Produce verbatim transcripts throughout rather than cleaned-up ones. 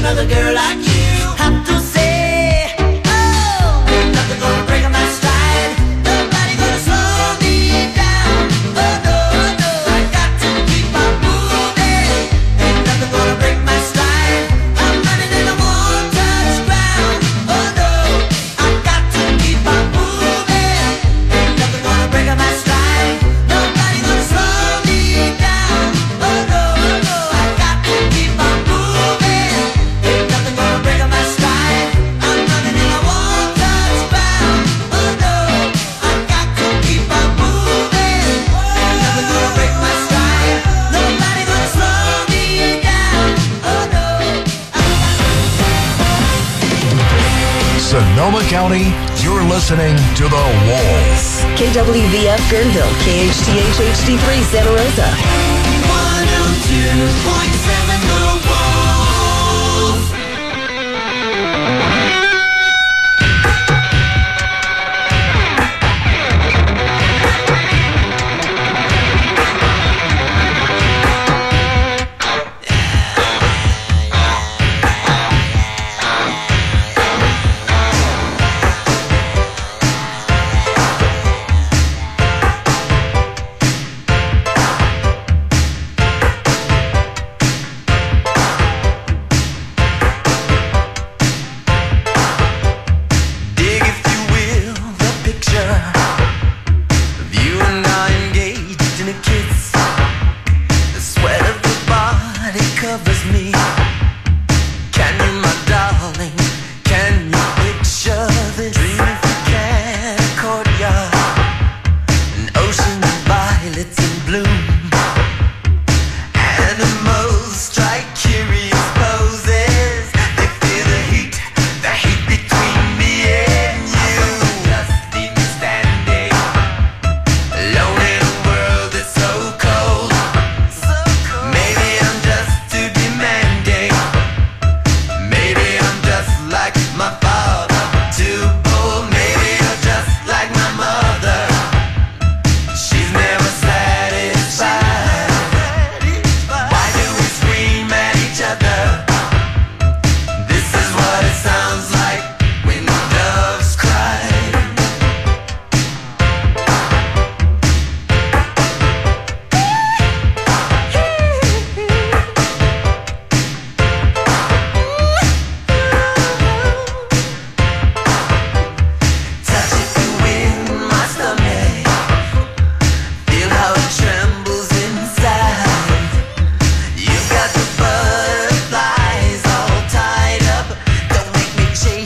another girl like you. Have to say, oh, nothing gonna break my stride. Nobody gonna slow me down. Oh no, no, I got to keep on moving. Ain't nothing gonna break my stride. I'm running and I won't touch ground. Oh no, I got to keep on moving. Ain't nothing gonna break my stride. Nobody gonna slow me down. Oh no, no, I got to keep on moving. Ain't nothing gonna break my stride. I'm running and I won't touch ground. Oh no, I got to keep on moving. Ain't nothing gonna break my stride. Nobody gonna slow me down. Oh no. Sonoma County, you're listening to The Wolf. K W V F Guerneville, K H T H H D three Santa Rosa. one oh two point seven The Wolf. Dig, if you will, the picture of you and I engaged in a kiss. The sweat of your body covers me. Can you, my darling, can you picture this? Dream if you can, a courtyard, an ocean of violets in bloom. Animals strike curious poses. They feel the heat, the heat between me and you. Just leave me standing alone in a world that's so cold. Maybe I'm just too demanding. Maybe I'm just like my father, too bold. Maybe you're just like my mother. She's never satisfied. Why do we scream at each other? This is what it sounds like when doves cry. Touch it to win my stomach. Feel how it trembles inside. You've got the butterflies all tied up. Don't make me chase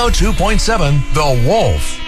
oh two point seven The Wolf.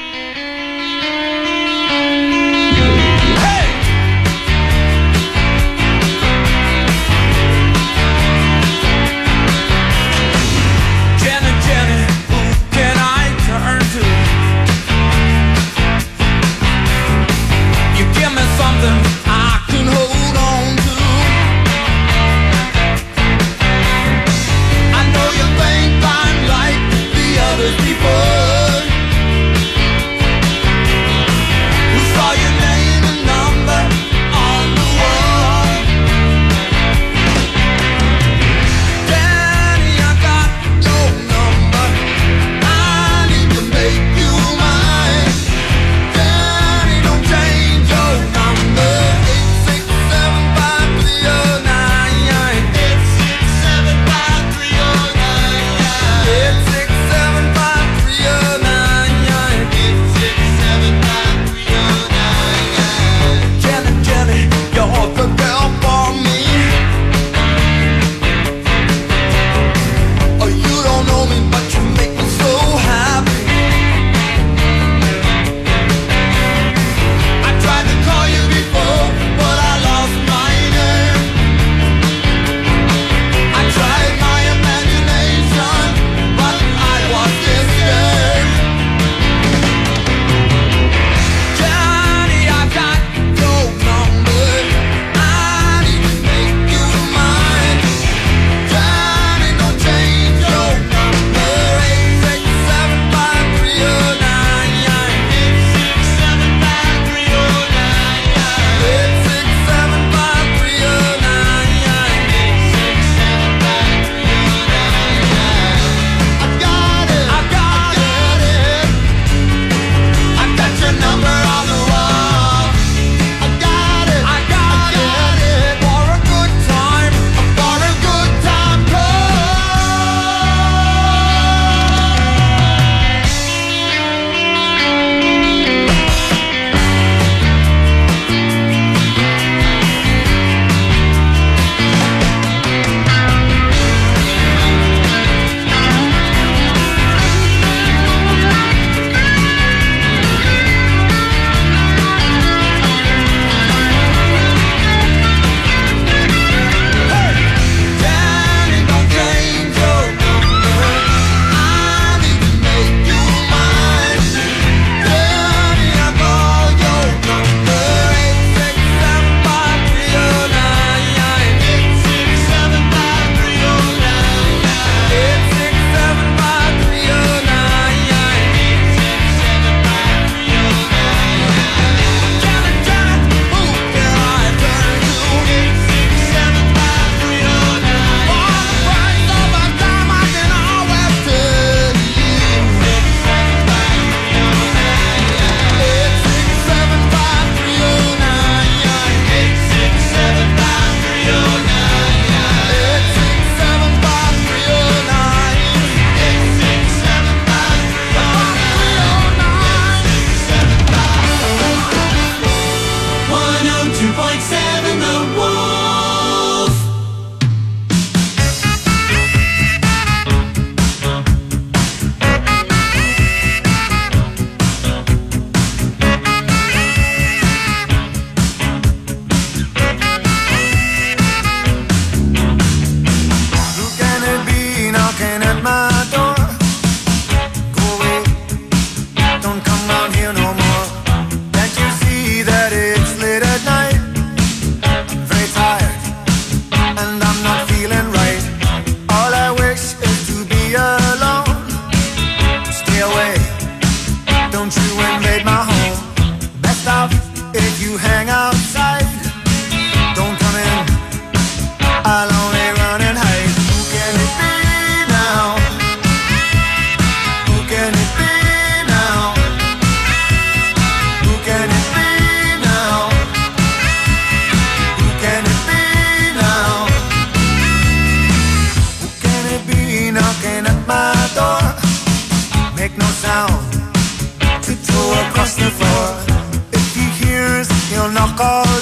knock all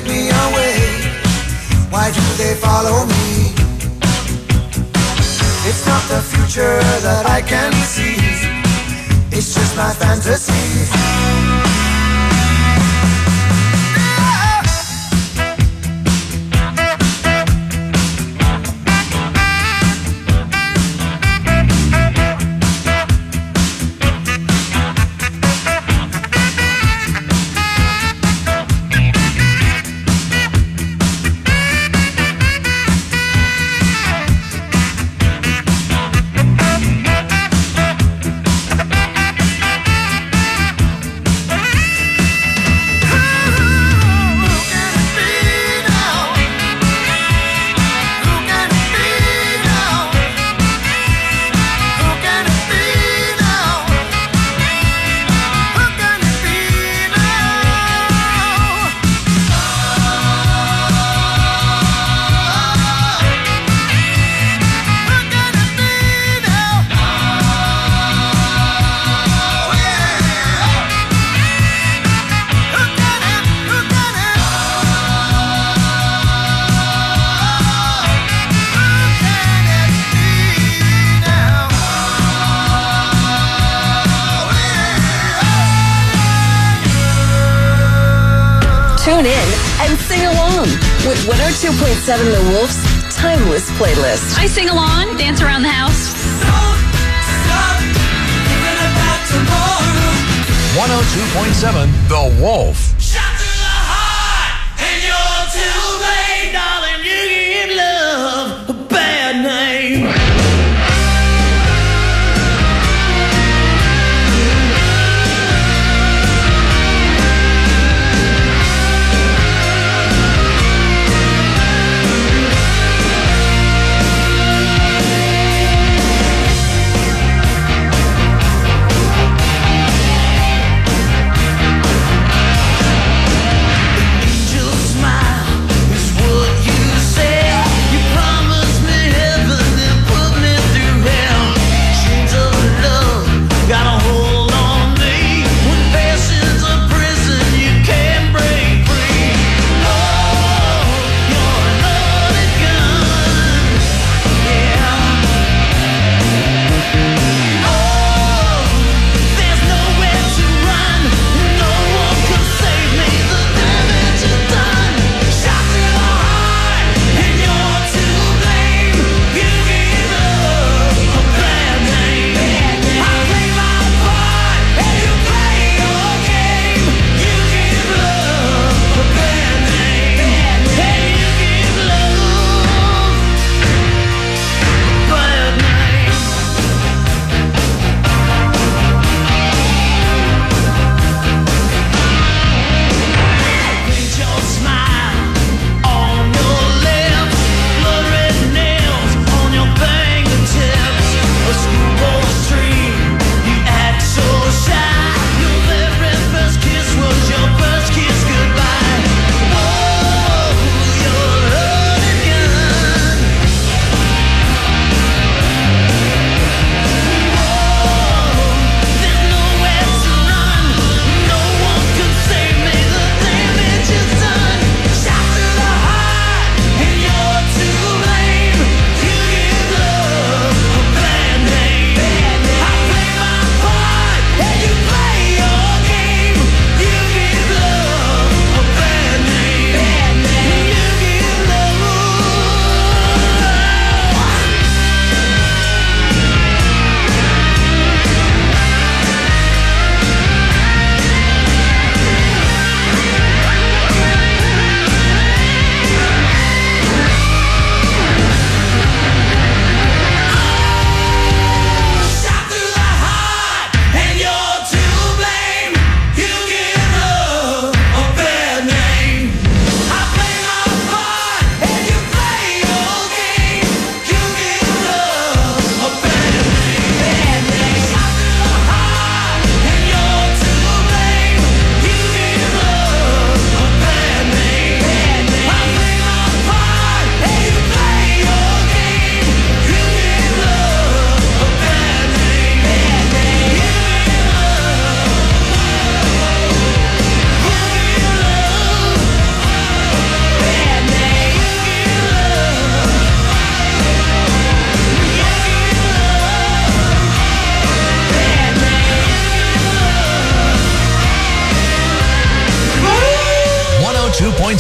take me away? Why do they follow me? It's not the future that I can see. It's just my fantasy. Tune in and sing along with one oh two point seven The Wolf's Timeless Playlist. I sing along, dance around the house. Don't stop thinking about tomorrow. one oh two point seven The Wolf. Shot to the heart, and you're too late, darling. You give love a bad name.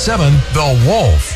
seven The Wolf.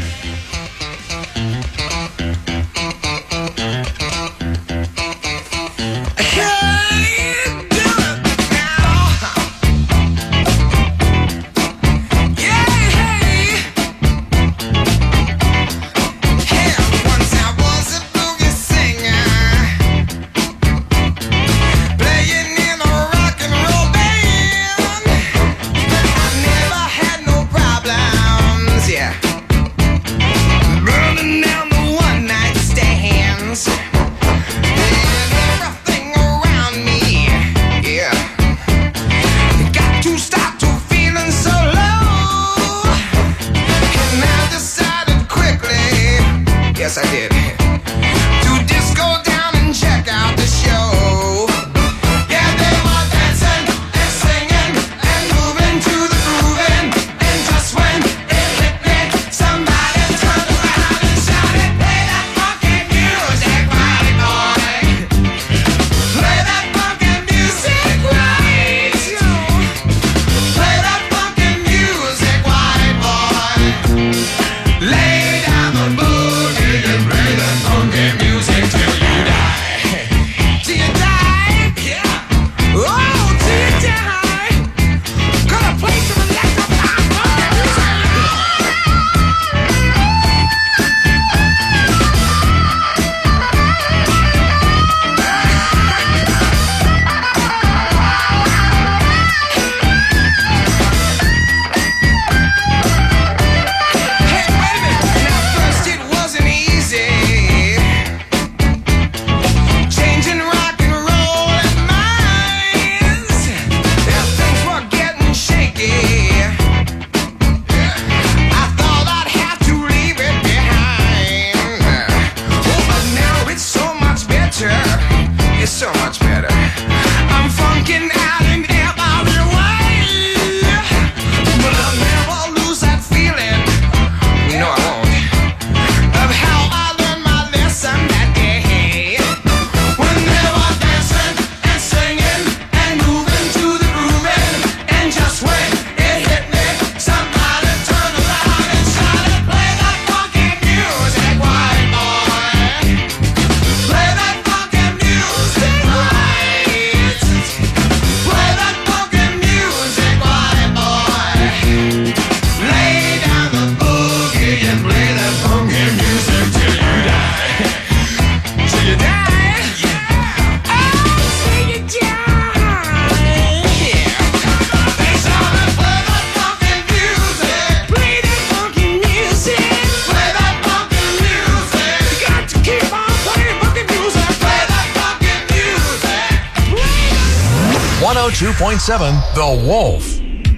one oh two point seven The Wolf.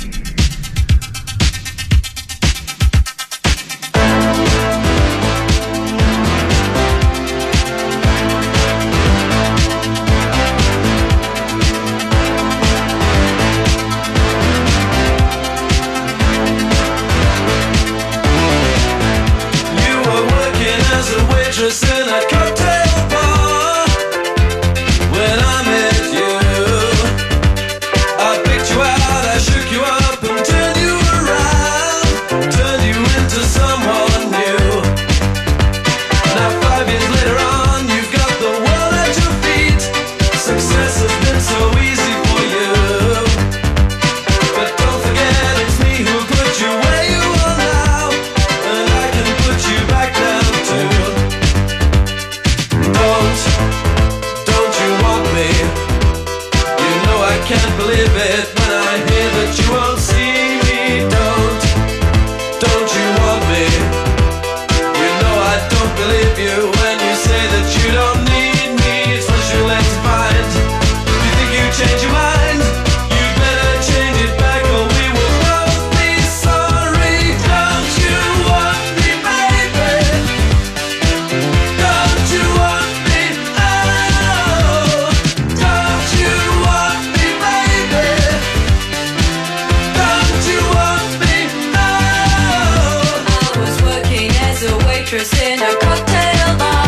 In a cocktail bar when I met you, I picked you out, I shook you up and turned you around, turned you into someone new. Now five years later on, you've got the world at your feet. Success has been so easy for you, but don't forget it's me who put you where you are now, and I can put you back down too. Don't, don't you want me? You know I can't believe it when I hear that you won't see me. Don't, don't you want me? You know I don't believe you when you say that you don't need me. It's what you're left to find. You think you change your mind? You better change it back or we will both be sorry. Don't you want me, baby? Don't you want me? Don't you want me, baby? Don't you want me? Oh. I was working as a waitress in a cocktail bar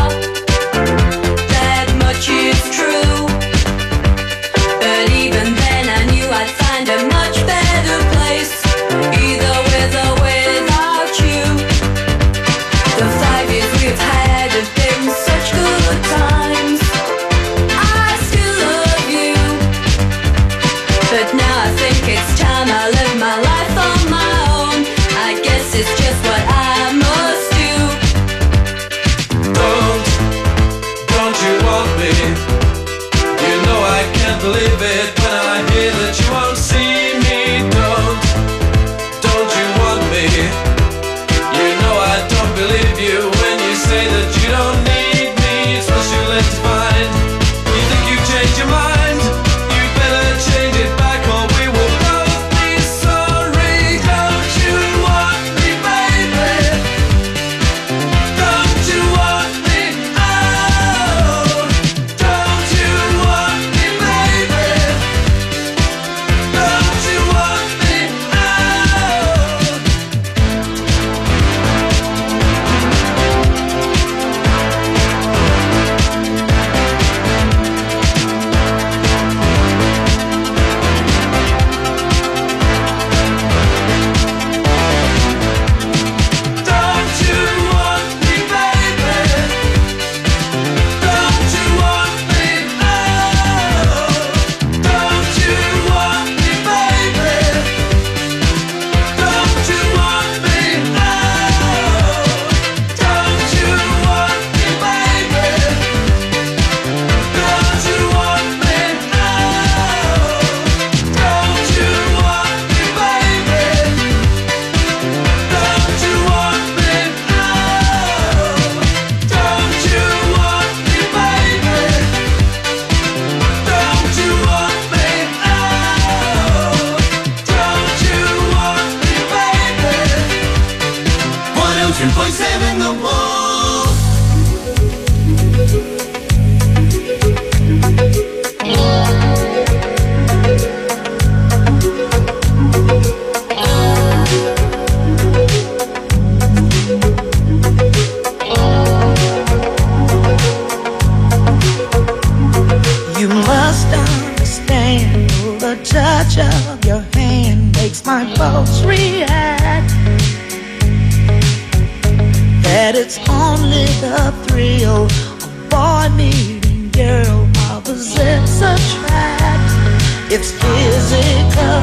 the thrill of boy meeting girl, opposites attract. It's physical,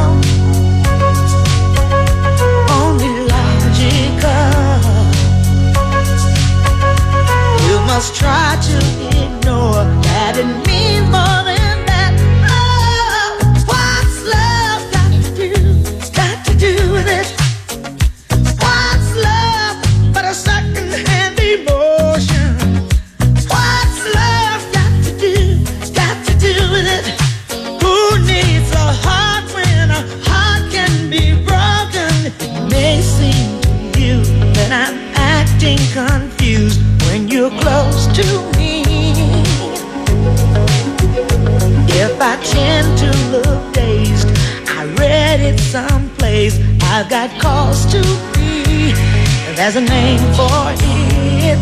only logical. You must try to ignore that it means more than that. Oh, what's love got to do, got to do with it? What's love but a second-hand emotion? What's love got to do, got to do with it? Who needs a heart when a heart can be broken? It may seem to you that I'm acting confused when you're close to me. If I tend to look dazed, I read it someplace, I've got cause to be. There's a name for it.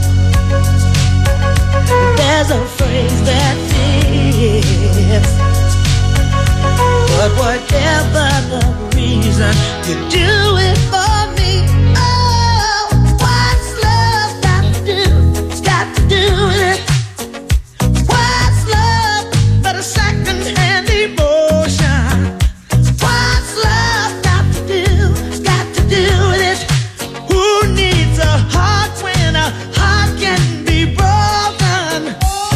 There's a phrase that fits. But whatever the reason, you do it for me. Oh, what's love got to do, got to do with it? What's love but a second-hand emotion? What's love got to do, got to do with it? Who needs a heart when a heart can be broken?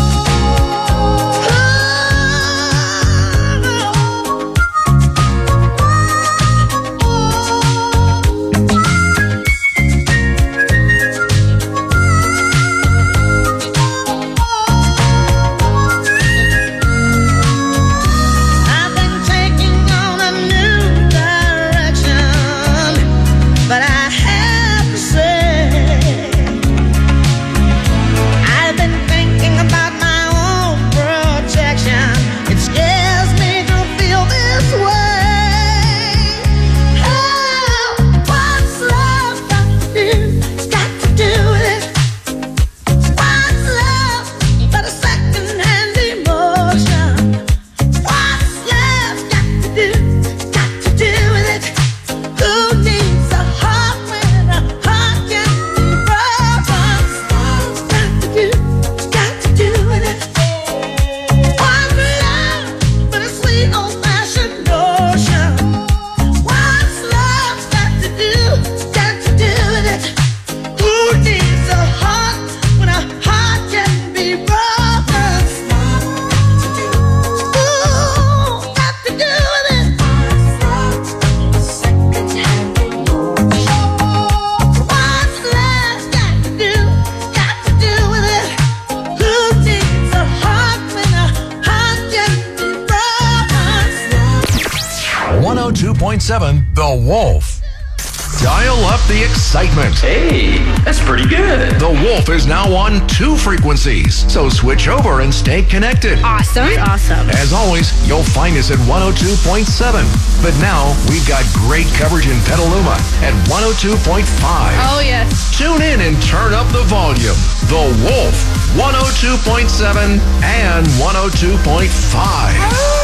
I've been taking on a new direction, but I have to say, I've been thinking about my own protection. It scares me to feel this way. Oh, what's love got to do, got to do with it? What's love but a second-hand emotion? What's love got to do, got to do with it? Who needs a heart when a heart can be broken? Got to do, got to do with it. What's love but a sweet old-fashioned notion? What's love got to do, got to do with it? Who needs a heart when a heart can be broken? Ooh, got to do with it. What's love got to do, got to do with it? Who needs a heart when a heart can be broken? one oh two point seven The Wolf. Dial up the excitement. Hey, that's pretty good. The Wolf is now on two frequencies, so switch over and stay connected. Awesome. Awesome. As always, you'll find us at one oh two point seven. But now we've got great coverage in Petaluma at one oh two point five. Oh, yes. Tune in and turn up the volume. The Wolf, one oh two point seven and one oh two point five.